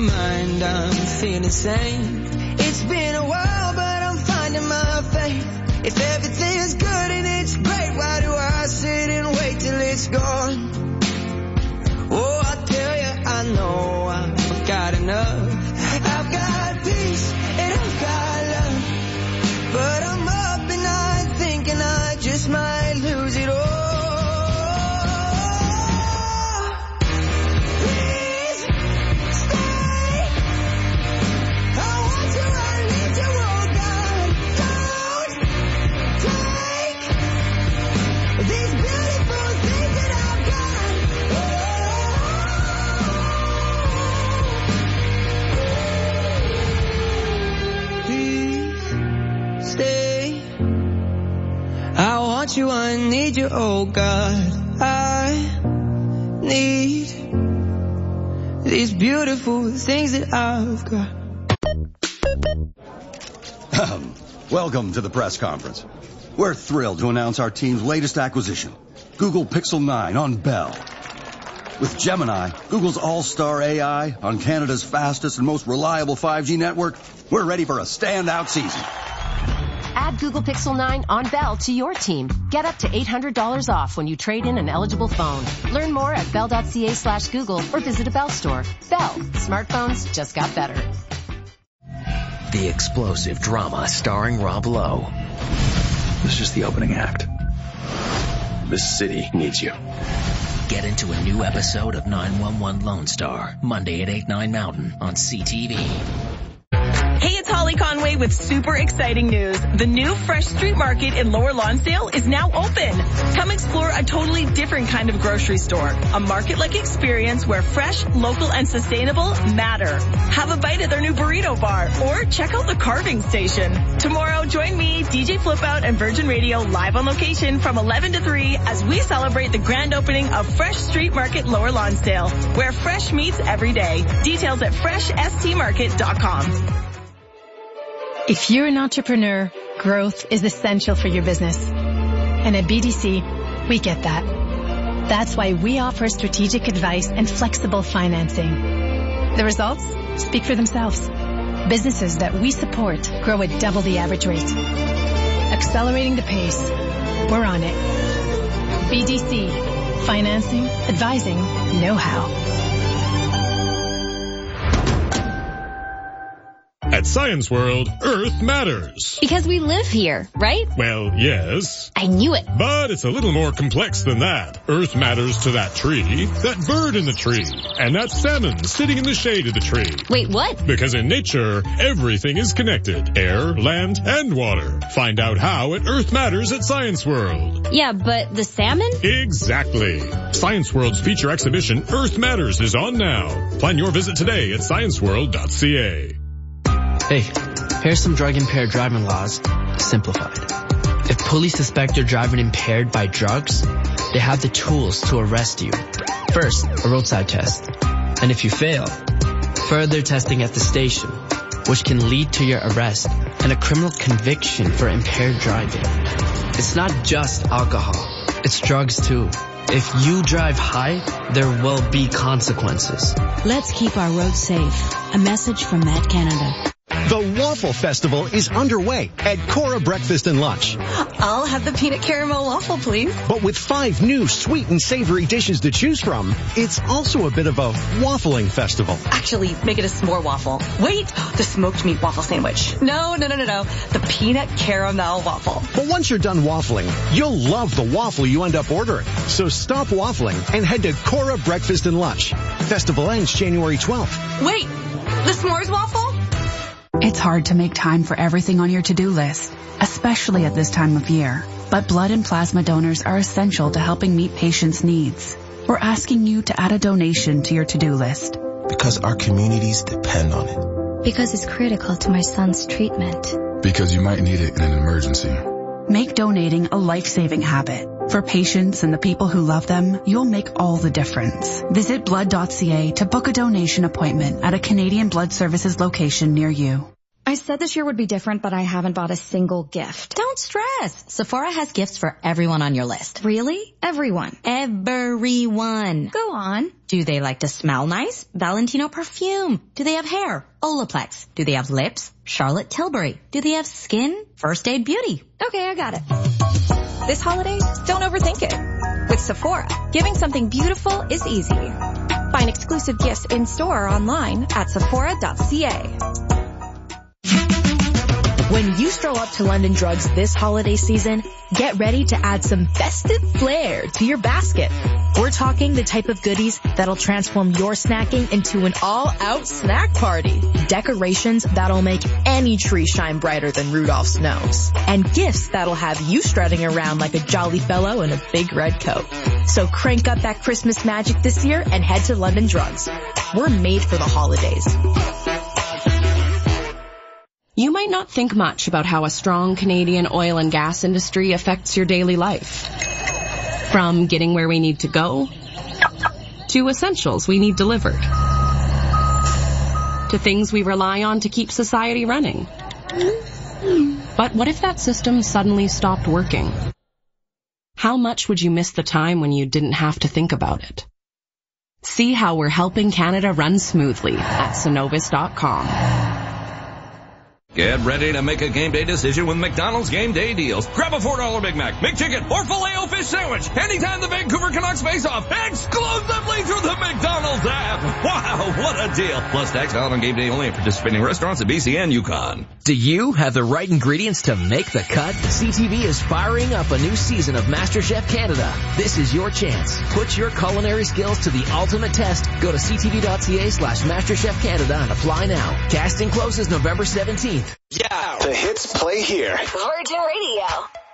mind, I'm feeling sane. It's been a while, but I'm finding my faith. If everything's good and it's great, why do I sit and wait till it's gone? Oh, I tell you, I know I've got enough. I've got peace and I've got love, but I'm up and I'm thinking I just might lose it all. You, I need you, oh God, I need these beautiful things that I've got. Welcome to the press conference. We're thrilled to announce our team's latest acquisition, Google Pixel 9 on Bell. With Gemini, Google's all-star AI on Canada's fastest and most reliable 5G network, we're ready for a standout season. Add Google Pixel 9 on Bell to your team. Get up to $800 off when you trade in an eligible phone. Learn more at bell.ca/Google or visit a Bell store. Bell. Smartphones just got better. The explosive drama starring Rob Lowe. This is just the opening act. This city needs you. Get into a new episode of 911 Lone Star, Monday at 8, 9 Mountain on CTV. Hey, it's Holly Conway with super exciting news. The new Fresh Street Market in Lower Lonsdale is now open. Come explore a totally different kind of grocery store. A market-like experience where fresh, local, and sustainable matter. Have a bite at their new burrito bar or check out the carving station. Tomorrow, join me, DJ Flipout, and Virgin Radio live on location from 11 to 3 as we celebrate the grand opening of Fresh Street Market Lower Lonsdale, where fresh meets every day. Details at freshstmarket.com. If you're an entrepreneur, growth is essential for your business. And at BDC, we get that. That's why we offer strategic advice and flexible financing. The results speak for themselves. Businesses that we support grow at double the average rate. Accelerating the pace. We're on it. BDC. Financing, advising, know-how. At Science World, Earth matters. Because we live here, right? Well, yes. I knew it. But it's a little more complex than that. Earth matters to that tree, that bird in the tree, and that salmon sitting in the shade of the tree. Wait, what? Because in nature, everything is connected. Air, land, and water. Find out how at Earth Matters at Science World. Yeah, but the salmon? Exactly. Science World's feature exhibition, Earth Matters, is on now. Plan your visit today at scienceworld.ca. Hey, here's some drug-impaired driving laws, simplified. If police suspect you're driving impaired by drugs, they have the tools to arrest you. First, a roadside test. And if you fail, further testing at the station, which can lead to your arrest and a criminal conviction for impaired driving. It's not just alcohol, it's drugs too. If you drive high, there will be consequences. Let's keep our roads safe. A message from Matt Canada. The Waffle Festival is underway at Cora Breakfast and Lunch. I'll have the peanut caramel waffle, please. But with 5 new sweet and savory dishes to choose from, it's also a bit of a waffling festival. Actually, make it a s'more waffle. Wait, the smoked meat waffle sandwich. No. The peanut caramel waffle. But once you're done waffling, you'll love the waffle you end up ordering. So stop waffling and head to Cora Breakfast and Lunch. Festival ends January 12th. Wait, the s'mores waffle? It's hard to make time for everything on your to-do list, especially at this time of year. But blood and plasma donors are essential to helping meet patients' needs. We're asking you to add a donation to your to-do list. Because our communities depend on it. Because it's critical to my son's treatment. Because you might need it in an emergency. Make donating a life-saving habit. For patients and the people who love them, you'll make all the difference. Visit blood.ca to book a donation appointment at a Canadian Blood Services location near you. I said this year would be different, but I haven't bought a single gift. Don't stress. Sephora has gifts for everyone on your list. Really? Everyone? Everyone. Go on. Do they like to smell nice? Valentino perfume. Do they have hair? Olaplex. Do they have lips? Charlotte Tilbury. Do they have skin? First Aid Beauty. Okay, I got it. This holiday, don't overthink it. With Sephora, giving something beautiful is easy. Find exclusive gifts in-store or online at Sephora.ca. When you stroll up to London Drugs this holiday season, get ready to add some festive flair to your basket. We're talking the type of goodies that'll transform your snacking into an all-out snack party. Decorations that'll make any tree shine brighter than Rudolph's nose. And gifts that'll have you strutting around like a jolly fellow in a big red coat. So crank up that Christmas magic this year and head to London Drugs. We're made for the holidays. You might not think much about how a strong Canadian oil and gas industry affects your daily life. From getting where we need to go, to essentials we need delivered, to things we rely on to keep society running. But what if that system suddenly stopped working? How much would you miss the time when you didn't have to think about it? See how we're helping Canada run smoothly at Cenovus.com. Get ready to make a game day decision with McDonald's Game Day Deals. Grab a $4 Big Mac, McChicken, or Filet-O-Fish sandwich anytime the Vancouver Canucks face off, exclusively through the McDonald's app. Wow, what a deal. Plus tax valid on game day only at participating restaurants at BC and Yukon. Do you have the right ingredients to make the cut? CTV is firing up a new season of MasterChef Canada. This is your chance. Put your culinary skills to the ultimate test. Go to ctv.ca/MasterChef Canada and apply now. Casting closes November 17th. Yeah. The hits play here. Virgin Radio.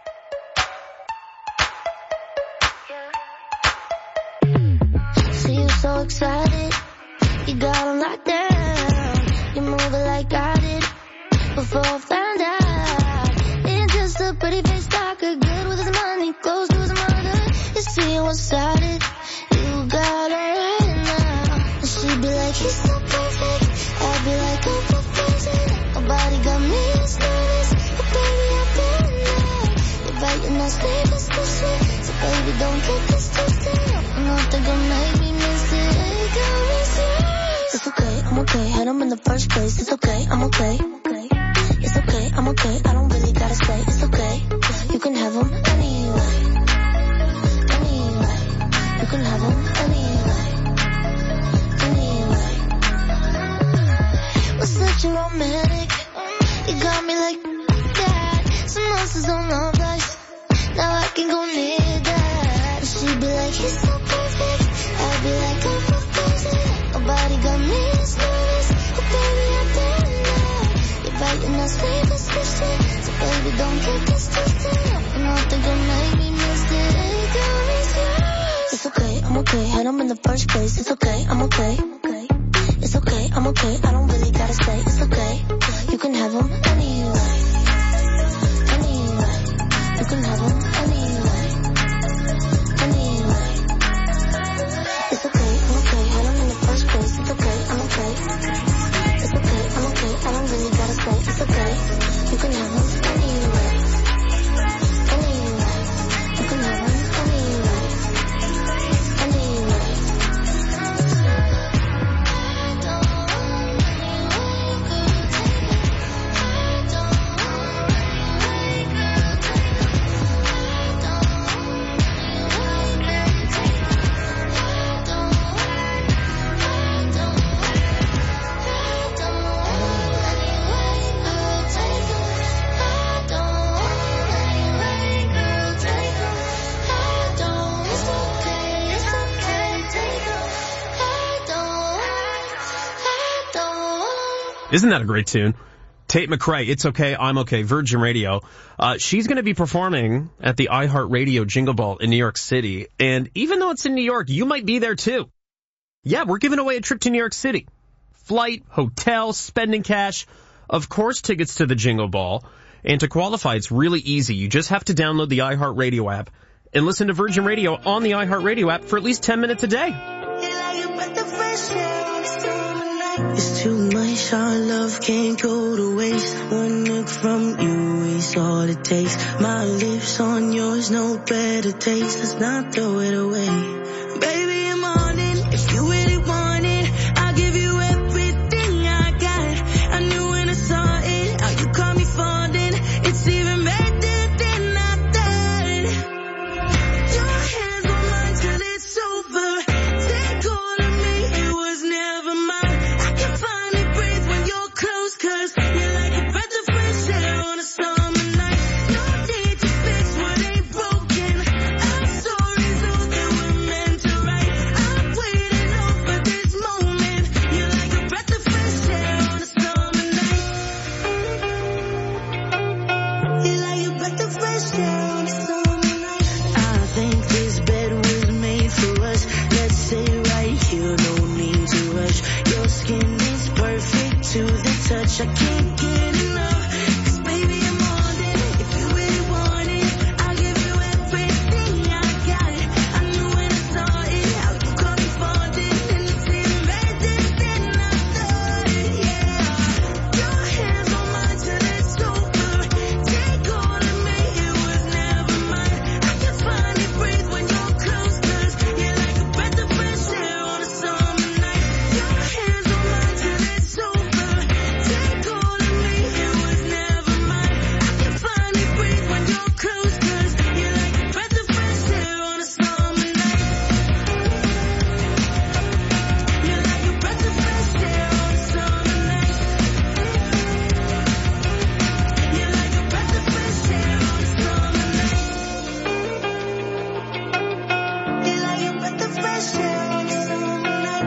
See you so excited. You got on lockdown. You move it like I did before I found out. It's just a pretty face talker, good with his money, close to his mother. You see one-sided. You got her right now. And she'd be like, he's so perfect. I'd be like, oh, nobody got me as nervous, but baby I've been there. You're biting us, leave us too sweet, so baby don't get this twisted. Nothing gonna make me miss it. Got me serious. It's okay, I'm okay. Had him in the first place. It's okay, I'm okay. It's okay, I'm okay. I don't really gotta say. It's okay. You can have him anyway. Anyway, you can have him anyway. Anyway, we're such a romantic. You got me like that. Some nonsense on the place. Now I can go near that. She'd be like, he's so perfect. I'd be like, I'm proposing. Nobody got me as nervous. Oh baby, I've been there. You're biting us, leave us twisted. So baby, don't get this twisted. Nothing gonna make me miss it. Got me serious. It's okay, I'm okay. Had him in the first place. It's okay, I'm okay. It's okay, I'm okay. I don't really gotta say. It's okay. You can have him anyway. Anyway, you can have him anyway. Anyway, it's okay, I'm okay. Had him in the first place. It's okay, I'm okay. It's okay, I'm okay. I don't really gotta say. It's okay. You can have him anyway. Anyway, you can have him anyway. Anyway. Isn't that a great tune? Tate McRae, It's Okay, I'm Okay, Virgin Radio. She's going to be performing at the iHeartRadio Jingle Ball in New York City. And even though it's in New York, you might be there too. Yeah, we're giving away a trip to New York City. Flight, hotel, spending cash, of course tickets to the Jingle Ball. And to qualify, it's really easy. You just have to download the iHeartRadio app and listen to Virgin Radio on the iHeartRadio app for at least 10 minutes a day. It's too much, our love can't go to waste. One look from you is all it takes. My lips on yours, no better taste. Let's not throw it away. Baby, I'm on it. If you really want it, I'll give you everything I got. I knew when I saw it, how you caught me falling. It's even better than I thought. Your hands on mine till it's over. Take all of me, it was never mine. I can finally breathe when you're close, 'cause you're like a breath of fresh air on a summer night. No need to fix what ain't broken. Our stories all that we're meant to write. I'm waiting over this moment. You're like a breath of fresh air on a summer night. You're like a breath of fresh air on a summer night. I think this bed was made for us. Let's stay right here, no need to rush. Your skin is perfect to the touch. I can't get enough, 'cause baby I'm on it. If you really want it, I'll give you everything I got. I knew when I saw it, how you caught me falling. And it's even better than I thought, yeah. Your hands on mine till it's over. Take all of me, it was never mine. I can finally breathe when you're close, 'cause you're like a breath of fresh air on a summer night. Your hands on mine till it's over. Take all of me, it was never mine. I can finally breathe when you're close, 'cause you're like a breath of fresh air on a summer night. You're like a breath of fresh air on a summer night. You're like a breath of fresh air on a summer night. You're like a breath of fresh air on a summer night.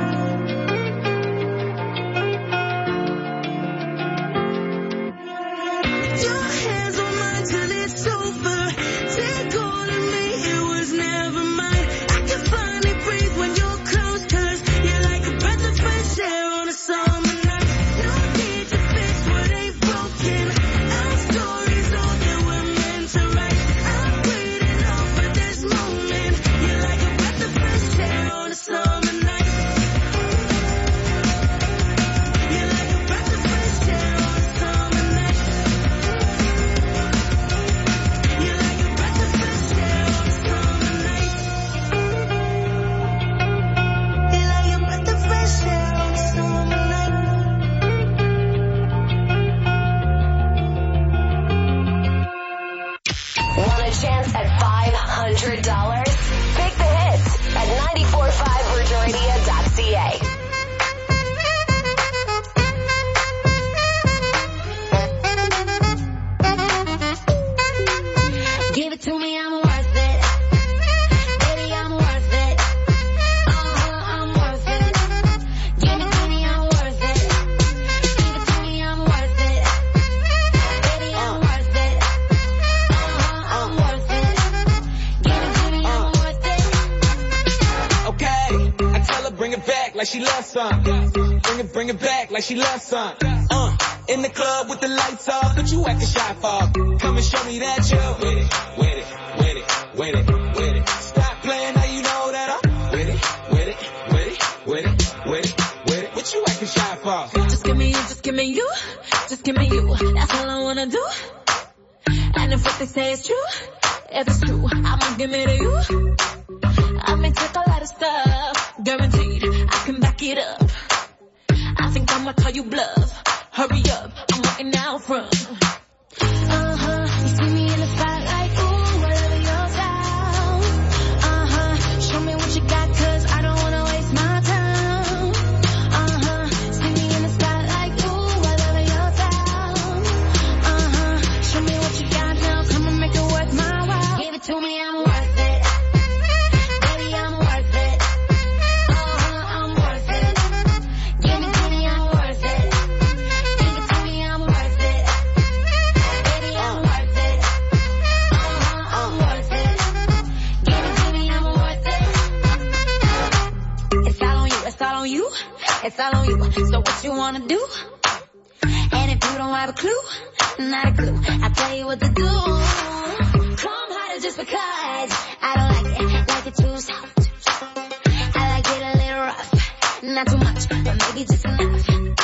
Your hands on mine till it's over. Take all of me, it was never mine. I can finally breathe when you're close, 'cause you're like a breath of fresh air on a summer night. No need to fix what ain't broken. Our stories all that we're meant to write. I'm waiting on for this moment. You're like a breath of fresh air on a summer night. You're like a breath of fresh air on a summer night. You're like a breath of fresh air on a summer night. You're like a breath of fresh air on a summer night. Want a chance at $500? Pick the hits at 945virginradio.ca. Give it to me, I'm worth it. Baby, I'm worth it. I'm worth it. Give it to me, I'm worth it. Give it to me, I'm worth it. Baby, I'm worth it. I'm worth it. Give it to me, I'm worth it. Okay, I tell her bring it back like she loves some. Bring it back like she loves some. In the club with the lights off, but you acting shy for. Come and show me that you're with it, with it, with it, with it, with it. Stop playing, now you know that I'm with it, with it, with it, with it, with it, with it. What you acting shy for? Just give me you, just give me you. Just give me you, that's all I wanna do. And if what they say is true, if it's true, I'ma give it to you. I may take a lot of stuff, guaranteed I can back it up. I think I'ma call you bluff. Hurry up, I'm waiting out front. You see me in the spotlight, ooh, I love your style. Show me what you got, 'cause I don't wanna waste my time. See me in the spotlight, ooh, I love your style. Show me what you got now, come and make it worth my while. Give it to me, I'm worth it. Baby, I'm worth it. I'm worth it. Give it to me, I'm worth it. Give it to me, I'm worth it. Baby, I'm worth it. I'm worth it. Give it to me, I'm worth it. It's all on you, it's all on you. It's all on you. So what you wanna do? And if you don't have a clue, not a clue, I'll tell you what to do. Come harder just because I don't like it too soft. I like it a little rough, not too much, but maybe just enough.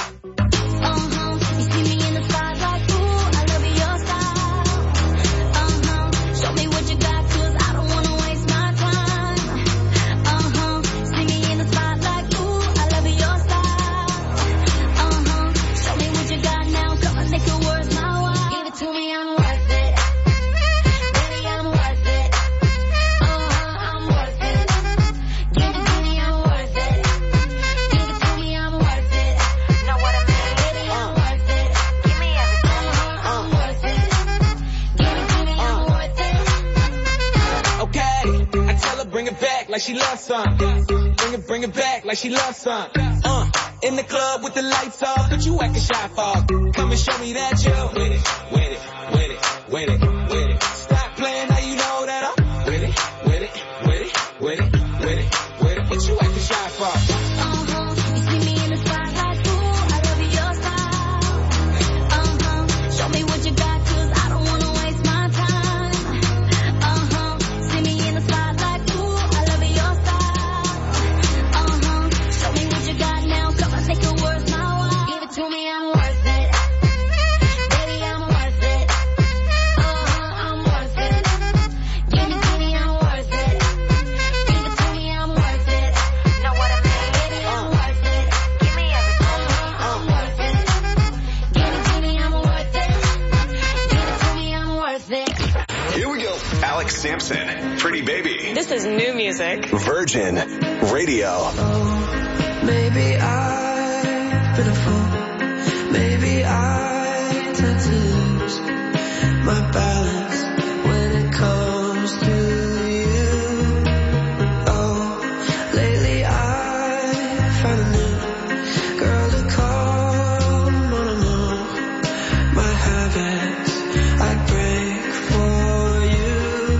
like she loves some. Bring it back like she loves some. In the club with the lights off, but you acting shy for. Come and show me that you're with it, with it, with it, with it, with it. Stop playing, now you know that I'm with it, with it, with it, with it, with it, with it. What you acting shy for? You see me in the spotlight, ooh, I love your style. Show me what you got, 'cause I don't wanna waste my time. See me in the spotlight, ooh, I love your style. Show me what you got now, come on, make it worth my while. Give it to me, I'm worth it. Baby, I'm worth it. I'm worth it. Give it to me, I'm worth it. Give it to me, I'm worth it. Know what I mean? Baby, I'm worth it. Give me everything. I'm worth it. Give it to me, I'm worth it. Give it to me, I'm worth it. Here we go. Alex Sampson, Pretty Baby. This is new music. Virgin Radio. Maybe I've been a fool. Maybe I tend to lose my balance when it comes to you. Oh, lately I found a new girl to call on and on. My habits I break for you.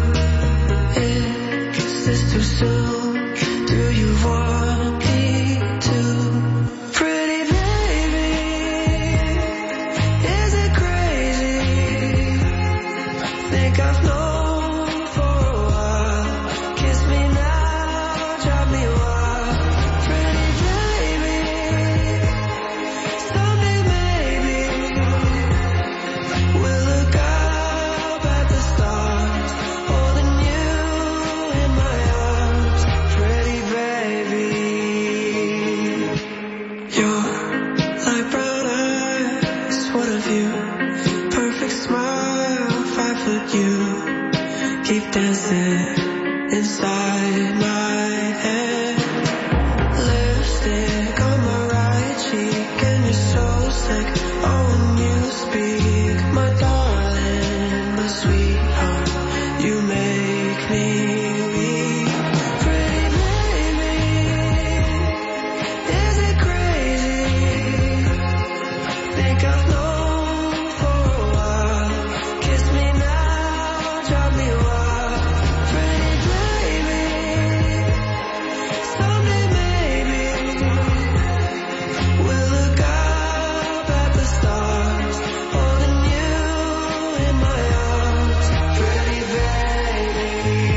Is this too soon? Do you want me to? Pretty baby, is it crazy? Think I've known for a while. Kiss me now, drive me wild. Pretty baby, someday maybe we'll look up at the stars, holding you in my arms. Pretty baby, you're like brown eyes, what of you? Perfect smile, 5 foot you. Keep dancing inside my head. Lipstick on my right cheek, and you're so sick. Oh, when you speak, my darling, my sweetheart, you make me weak. Pretty baby, is it crazy? Think I've known for a while. Kiss me now, drive me wild. Pretty baby, someday maybe we'll look up at the stars, holding you in my arms. Pretty baby,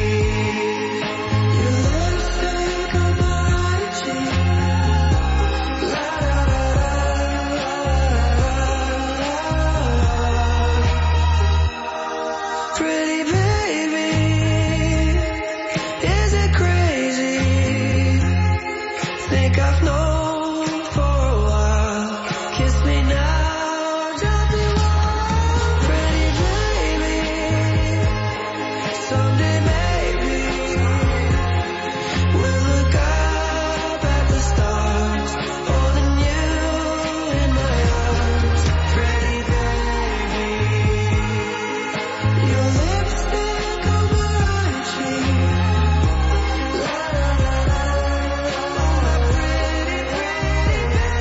your lipstick on my right cheek. La la la la. Pretty baby, is it crazy? Think I've known for a while. Kiss me now, drive me wild. Pretty baby, someday maybe we'll look up at the stars, holding you in my arms. Pretty baby, your lipstick on my right cheek. La la la la, oh my pretty, pretty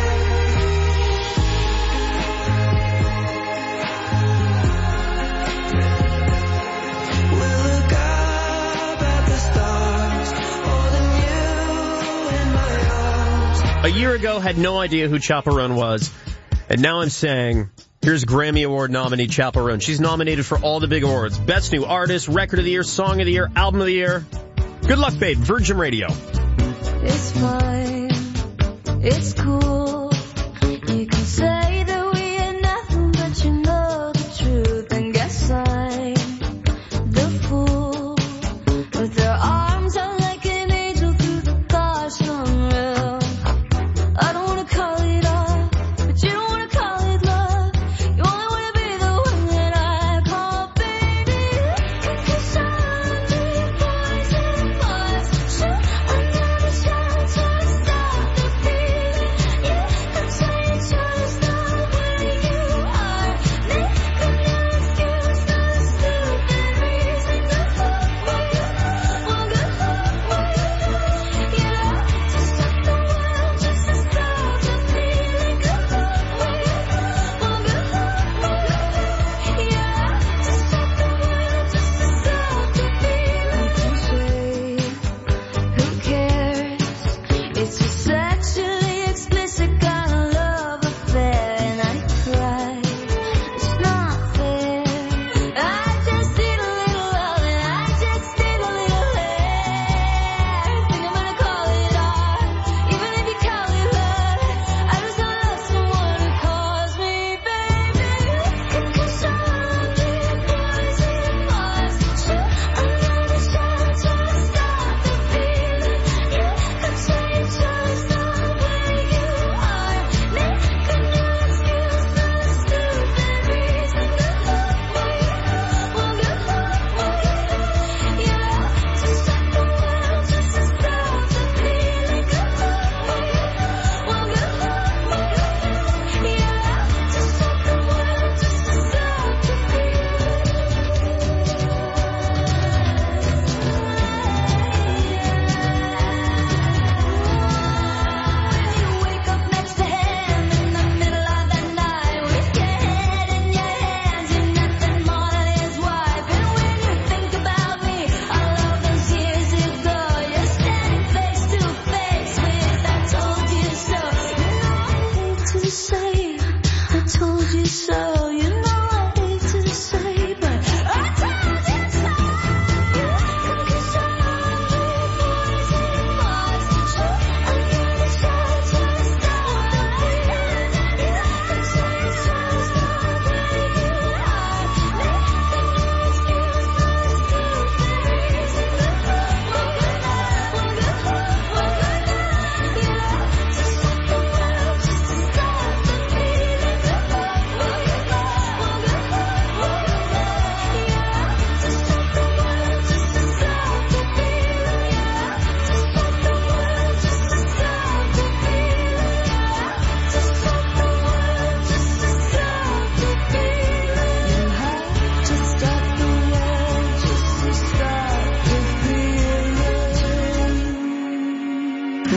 baby. We'll look up at the stars, holding you in my arms. A year ago, had no idea who Chaperone was, and now I'm saying, here's Grammy Award nominee Chaperone. She's nominated for all the big awards. Best New Artist, Record of the Year, Song of the Year, Album of the Year. Good luck, babe. Virgin Radio. It's fine, it's cool. You can say that we are nothing, but you know the truth. And guess I'm the fool. With their arms out like an angel through the gosh unreal. I don't wanna call it love, but you don't wanna call it love. You only wanna be the one that I call baby. Cause I'm the poison voice. Sure, I'm not a child, so stop the feeling. Yeah.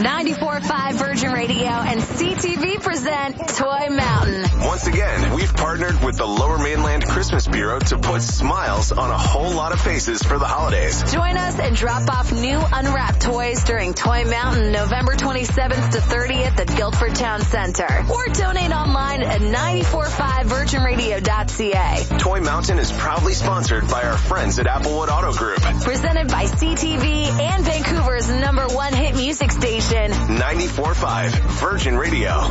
94.5 Virgin Radio and CTV present Toy Mountain. Once again, we've partnered with the Lower Mainland Christmas Bureau to put smiles on a whole lot of faces for the holidays. Join us and drop off new unwrapped toys during Toy Mountain November 27th to 30th at Guilford Town Center. Or donate online at 945virginradio.ca. Toy Mountain is proudly sponsored by our friends at Applewood Auto Group. Presented by CTV and Vancouver's #1 hit music station, 94.5 Virgin Radio.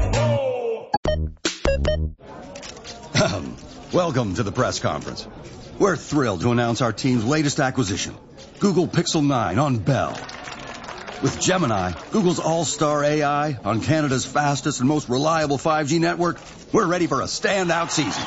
Welcome to the press conference. We're thrilled to announce our team's latest acquisition, Google Pixel 9 on Bell. With Gemini, Google's all-star AI on Canada's fastest and most reliable 5G network, we're ready for a standout season.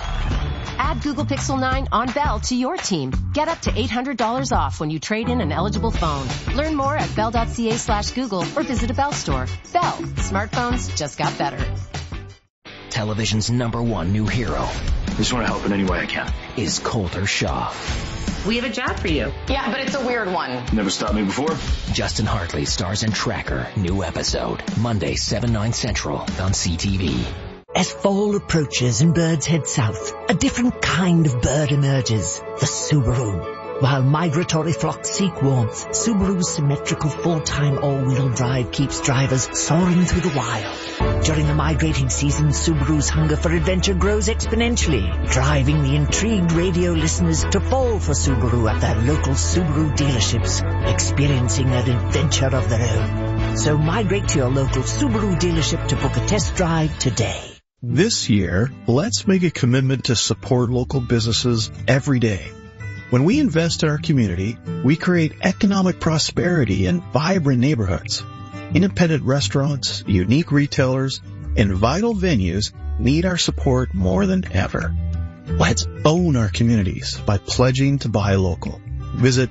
Add Google Pixel 9 on Bell to your team. Get up to $800 off when you trade in an eligible phone. Learn more at bell.ca/Google or visit a Bell store. Bell. Smartphones just got better. Television's #1 new hero. I just want to help in any way I can. Is Colter Shaw. We have a job for you. Yeah, but it's a weird one. Never stopped me before. Justin Hartley stars in Tracker. New episode. Monday, 7/9 Central on CTV. As fall approaches and birds head south, a different kind of bird emerges, the Subaru. While migratory flocks seek warmth, Subaru's symmetrical full-time all-wheel drive keeps drivers soaring through the wild. During the migrating season, Subaru's hunger for adventure grows exponentially, driving the intrigued radio listeners to fall for Subaru at their local Subaru dealerships, experiencing an adventure of their own. So migrate to your local Subaru dealership to book a test drive today. This year, let's make a commitment to support local businesses every day. When we invest in our community, we create economic prosperity and vibrant neighborhoods. Independent restaurants, unique retailers, and vital venues need our support more than ever. Let's own our communities by pledging to buy local. Visit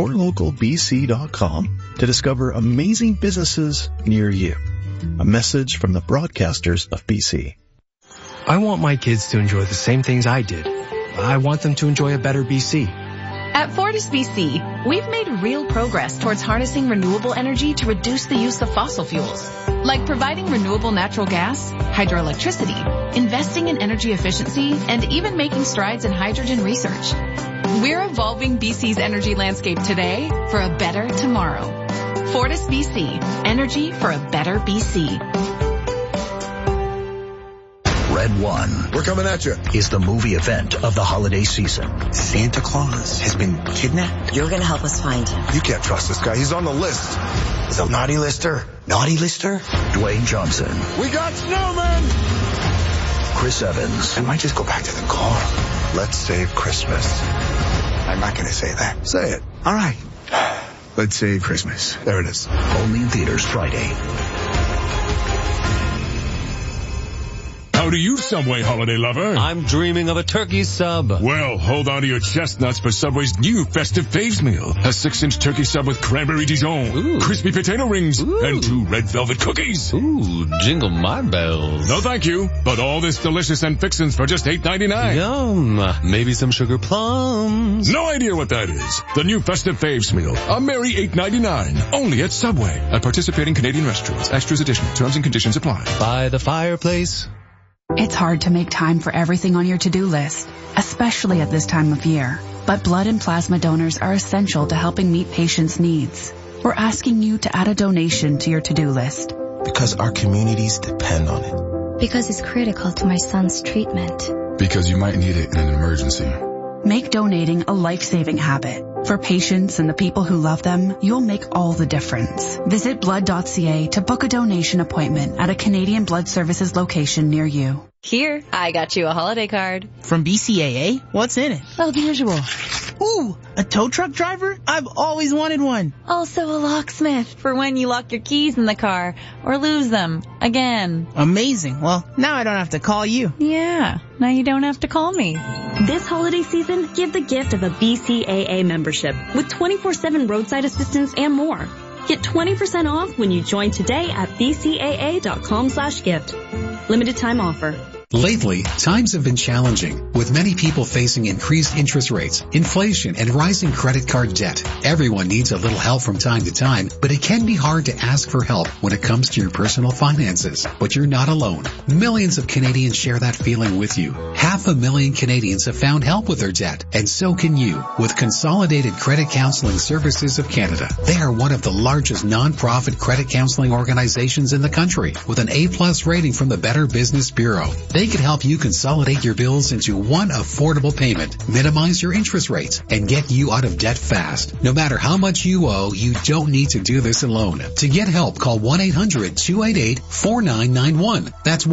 supportlocalbc.com to discover amazing businesses near you. A message from the broadcasters of BC. I want my kids to enjoy the same things I did. I want them to enjoy a better BC. At Fortis BC, we've made real progress towards harnessing renewable energy to reduce the use of fossil fuels, like providing renewable natural gas, hydroelectricity, investing in energy efficiency, and even making strides in hydrogen research. We're evolving BC's energy landscape today for a better tomorrow. Fortis BC, energy for a better BC. Red One. We're coming at you. Is the movie event of the holiday season. Santa Claus has been kidnapped. You're gonna help us find him. You can't trust this guy. He's on the list. He's a naughty lister. Naughty lister? Dwayne Johnson. We got snowmen! Chris Evans. I might just go back to the car. Let's save Christmas. I'm not gonna say that. Say it. All right. Let's save Christmas. There it is. Only in theaters Friday. How do you, Subway holiday lover? I'm dreaming of a turkey sub. Well, hold on to your chestnuts for Subway's new festive faves meal. A 6-inch turkey sub with cranberry Dijon, crispy potato rings, and 2 red velvet cookies. Ooh, jingle my bells. No thank you, but all this delicious and fixins for just $8.99. Yum. Maybe some sugar plums. No idea what that is. The new festive faves meal. A merry $8.99. Only at Subway. At participating Canadian restaurants. Extras additional. Terms and conditions apply. By the fireplace. It's hard to make time for everything on your to-do list, especially at this time of year. But blood and plasma donors are essential to helping meet patients' needs. We're asking you to add a donation to your to-do list. Because our communities depend on it. Because it's critical to my son's treatment. Because you might need it in an emergency. Make donating a life-saving habit. For patients and the people who love them, you'll make all the difference. Visit blood.ca to book a donation appointment at a Canadian Blood Services location near you. Here, I got you a holiday card. From BCAA? What's in it? Oh, the usual. Ooh, a tow truck driver? I've always wanted one. Also a locksmith for when you lock your keys in the car or lose them again. Amazing. Well, now I don't have to call you. Yeah, now you don't have to call me. This holiday season, give the gift of a BCAA membership with 24/7 roadside assistance and more. Get 20% off when you join today at bcaa.com/gift. Limited time offer. Lately, times have been challenging, with many people facing increased interest rates, inflation, and rising credit card debt. Everyone needs a little help from time to time, but it can be hard to ask for help when it comes to your personal finances. But you're not alone. Millions of Canadians share that feeling with you. 500,000 Canadians have found help with their debt, and so can you with Consolidated Credit Counseling Services of Canada. They are one of the largest non-profit credit counseling organizations in the country, with an A+ rating from the Better Business Bureau. They can help you consolidate your bills into one affordable payment, minimize your interest rates, and get you out of debt fast. No matter how much you owe, you don't need to do this alone. To get help, call 1-800-288-4991. That's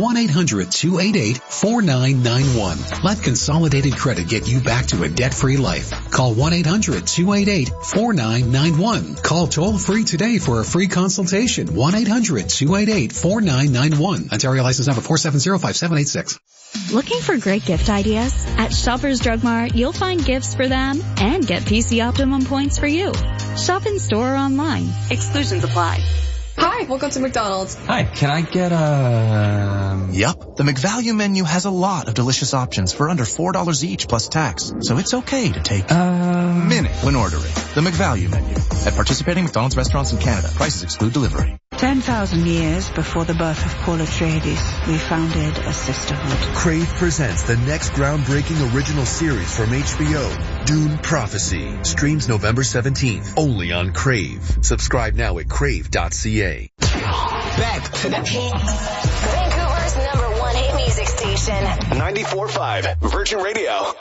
1-800-288-4991. Let Consolidated Credit get you back to a debt-free life. Call 1-800-288-4991. Call toll-free today for a free consultation. 1-800-288-4991. Ontario license number 4705786. Looking for great gift ideas? At Shoppers Drug Mart, you'll find gifts for them and get PC Optimum points for you. Shop in store or online. Exclusions apply. Hi, welcome to McDonald's. Hi, can I get a... Yup, the McValue menu has a lot of delicious options for under $4 each plus tax, so it's okay to take a minute when ordering. The McValue menu at participating McDonald's restaurants in Canada. Prices exclude delivery. 10,000 years before the birth of Paul Atreides, we founded a sisterhood. Crave presents the next groundbreaking original series from HBO, Dune Prophecy. Streams November 17th, only on Crave. Subscribe now at crave.ca. Back to the Vancouver's #1 hit music station. 94.5 Virgin Radio.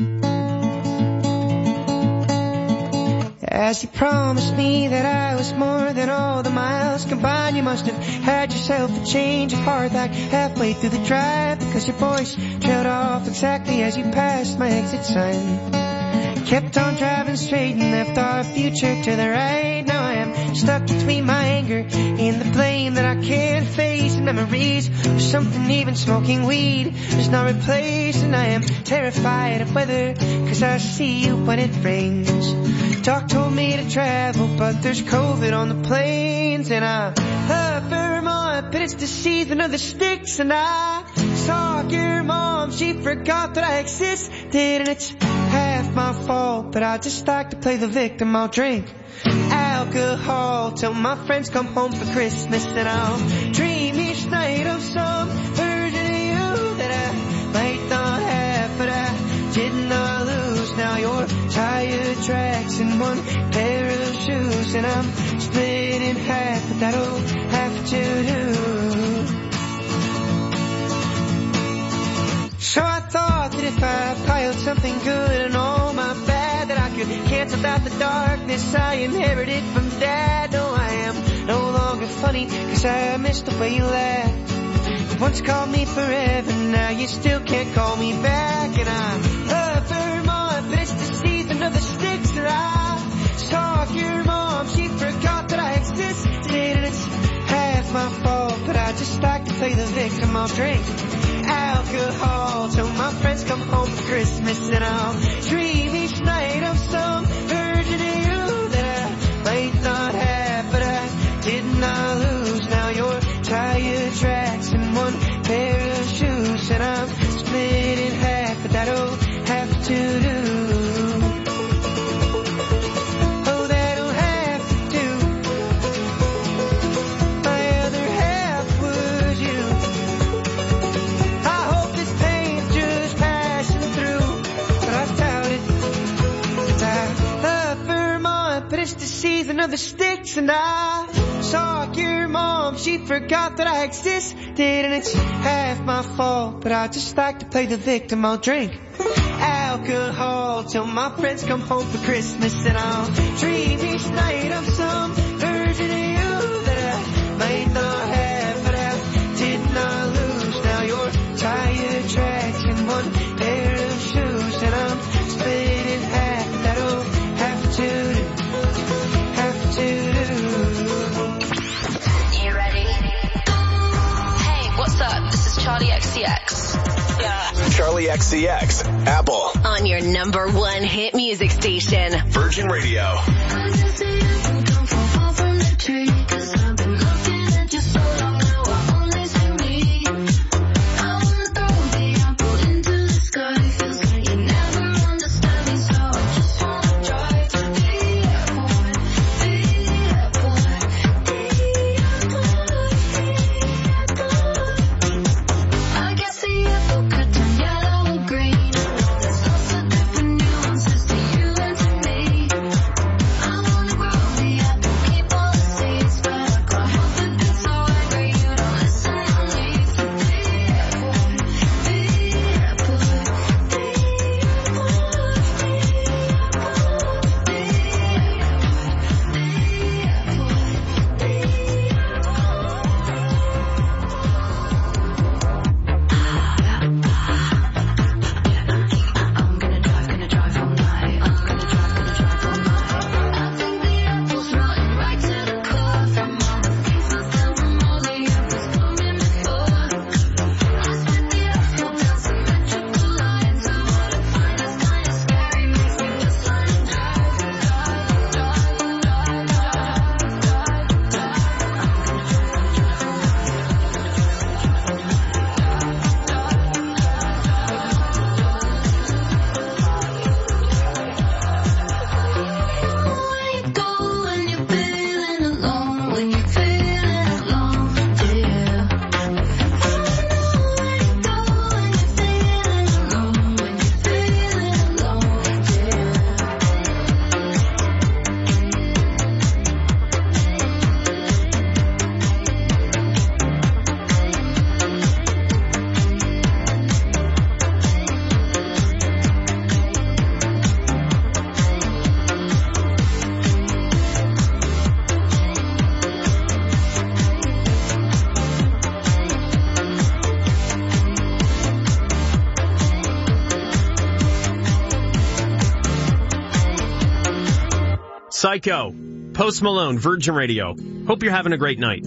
As you promised me that I was more than all the miles combined, you must have had yourself a change of heart like halfway through the drive, because your voice trailed off exactly as you passed my exit sign. Kept on driving straight and left our future to the right. Now I am stuck between my anger and the blame that I can't face, and memories of something even smoking weed does not replace. And I am terrified of weather, cause I see you when it rains. Doc told me to travel, but there's COVID on the planes. And I love Vermont, but it's the season of the sticks. And I saw your mom, she forgot that I existed. And it's half my fault, but I just like to play the victim. I'll drink alcohol till my friends come home for Christmas. And I'll dream each night of some version of you that I might not have, but I did not lose. Now you're tire tracks and one pair of shoes, and I'm split in half, but that'll have to do. So I thought that if I piled something good and all my bad, that I could cancel out the darkness I inherited from Dad. No, I am no longer funny, cause I missed the way you laughed. You once called me forever, now you still can't call me back. And I love Vermont, but it's the season of the sticks. And I saw your mom, she forgot that I existed. And it's half my fault, but I just like to play the victim. I'll drink alcohol till my friends come home for Christmas. And I'll dream each night of some version of you that I might not have, but I did not lose. Now you're tire tracks and one pair of shoes, and I'm split in half, but that'll have to do. Oh, that'll have to do. My other half was you. I hope this pain's just passing through, but I doubt it. And I love Vermont, but it's the season of the sticks. And I saw your mom, she forgot that I existed. And it's half my fault, but I just like to play the victim. I'll drink alcohol till my friends come home for Christmas. And I'll dream each night of some version of you that I might not have, but I did not lose. Now you're tire tracks and one pair of shoes, and I'm split in half. That'll have to do, have to do. You ready? Hey, what's up? This is Charlie XCX. Yeah. Charlie XCX, Apple. On your #1 hit music station. Virgin Radio. Psycho, Post Malone, Virgin Radio. Hope you're having a great night.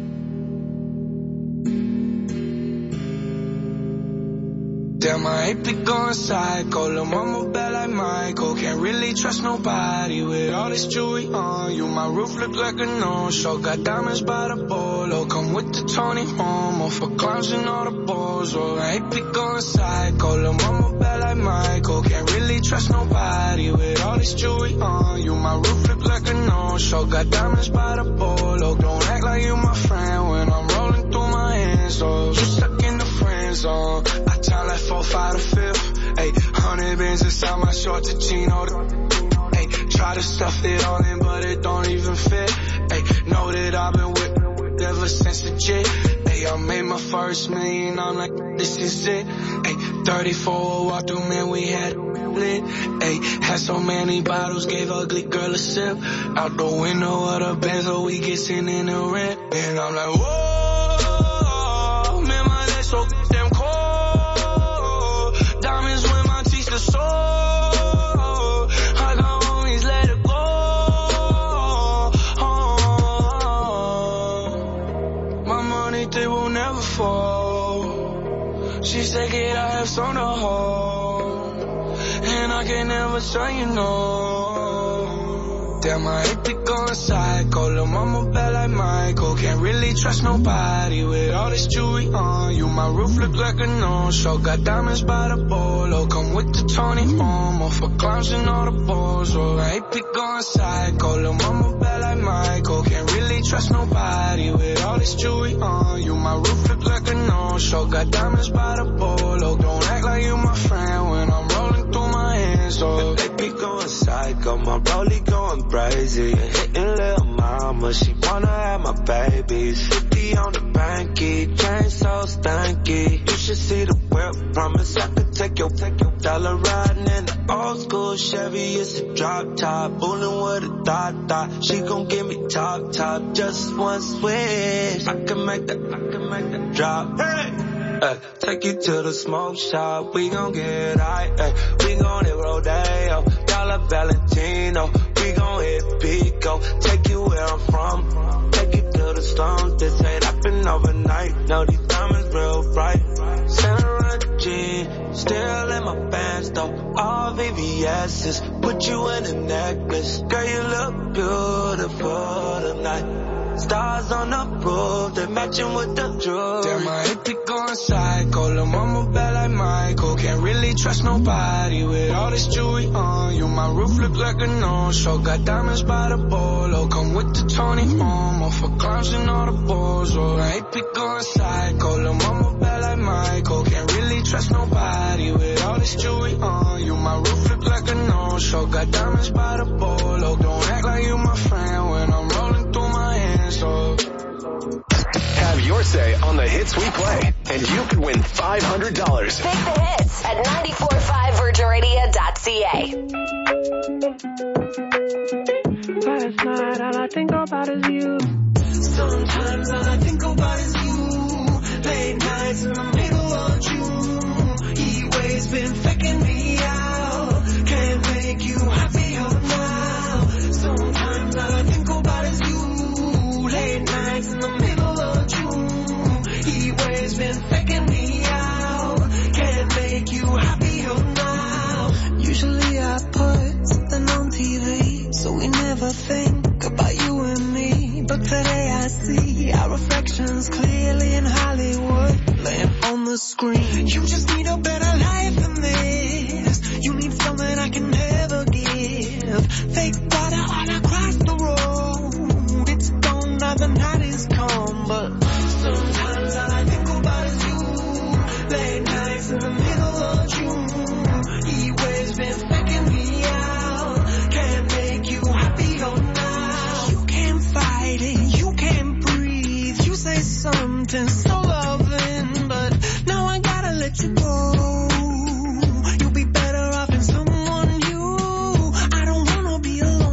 Damn, I ain't be going psycho. Lil' mama bad like Michael. Can't really trust nobody with all this jewelry on you. My roof look like a no-show. Got diamonds by the bolo. Come with the Tony Homo for clowns and all the balls. Oh, I ain't be going psycho. Lil' mama bad like Michael. Can't really trust nobody with all this jewelry on you. My roof look like a no-show. Got diamonds by the bolo. Don't act like you my friend when I'm rolling through my hands. Oh, you stuck in the friend zone. I time like 4, 5 to 5th. Ayy, 100 bands inside my shorts to chino. Ayy, try to stuff it all in, but it don't even fit. Ayy, know that I've been with ever since the jit. Ayy, I made my first million, I'm like, this is it. Ayy, 34 walk through, man, we had lit. Ayy, had so many bottles, gave ugly girl a sip. Out the window of the Benz, so we get sent in the rent. And I'm like, whoa, man, my legs so damn cold. Diamonds when my teeth are sore. I got homies, let it go. My money, they will never fall. She said, kid, I have some to hold. And I can never tell you no. Damn, I ain't be going psycho. Lil' mama bad like Michael. Can't really trust nobody with all this jewelry on you. My roof look like a no-show. Got diamonds by the bolo. Come with the Tony Homo for clowns and all the balls. Oh, I ain't be going psycho. Lil' mama bad like Michael. Can't really trust nobody with all this jewelry on you. My roof look like a no-show. Got diamonds by the bolo. Don't act like you my friend when I'm rolling through my hands. Oh, they be going psycho. My rollie going crazy. Hitting little mama, she wanna have my babies. 50 on the banky, chain so stanky. You should see the whip, promise I could take your dollar riding in the old school Chevy. It's a drop top, bullin' with a thought. She gon' give me top, just one switch. I can make that drop. Hey! Take you to the smoke shop, we gon' get high, we gon' hit Rodeo, Dollar Valentino, we gon' hit Pico, take you where I'm from, take you to the slums, this ain't happen overnight, no these diamonds real bright, Santa Jean, still in my pants though, all VVS's, put you in a necklace, girl you look beautiful tonight. Stars on the roof, they're matching with the jewelry. Damn, I ain't be going psycho. Lil' mama bad like Michael. Can't really trust nobody with all this jewelry on you. My roof look like a no-show. Got diamonds by the bolo. Come with the Tony Homo for clowns and all the balls. Oh, I ain't be going psycho. Lil' mama bad like Michael. Can't really trust nobody with all this jewelry on you. My roof look like a no-show. Got diamonds by the bolo. Don't act like you my friend when I'm rolling through my hands. Have your say on the hits we play, and you could win $500. Pick the hits at 945virginradio.ca. Last night, all I think about is you. Sometimes all I think about is you. Late nights in the middle of June. He always been faking me out. Can't make you happier now. Sometimes all I think about is you. Late nights in the middle of June. He always been faking me out. Can't make you happier now. Usually I put something on TV, so we never think about you and me. But today I see our reflections clearly in Hollywood, laying on the screen. You just need a better life than this. You need something I can never give. Fake water all across the road. It's gone now, the night is come, but sometimes all I think about is you. Late nights in the middle of June. He always been faking me out. Can't make you happier now. You can't fight it, you can't breathe. You say something so loving, but now I gotta let you go. You'll be better off in someone new. I don't wanna be alone.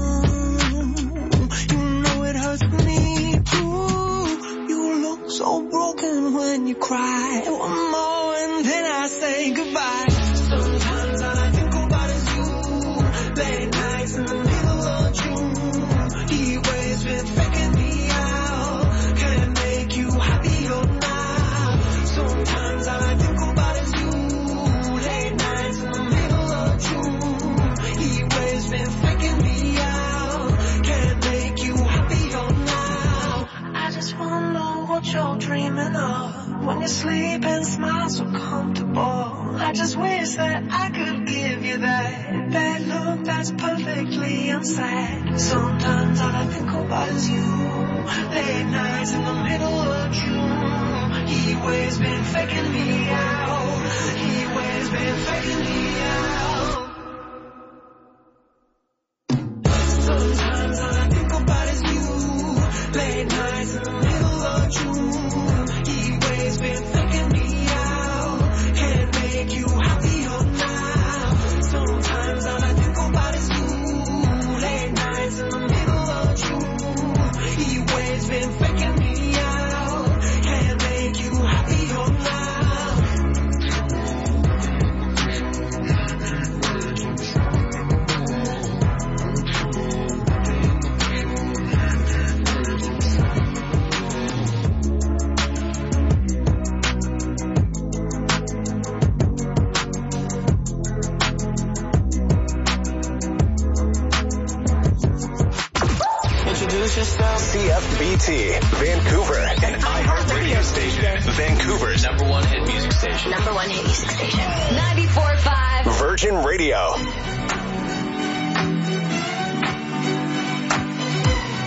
when you sleep and smile so comfortable. I just wish that I could give you that look that's perfectly unsaid. Sometimes all I think about is you. Late nights in the middle of June. He always been faking me out. He always been faking me out. Sometimes all I think about is you. Late nights in the middle of June. He always been faking me out. Can't make you happier now. Sometimes all I think about is you. Late nights in the middle of June. He always been faking me out. Can't make you happier now. Introduce yourself. CFBT, Vancouver, an iHeart radio station. Vancouver's number one hit music station. Number one hit music station. 94.5 Virgin Radio.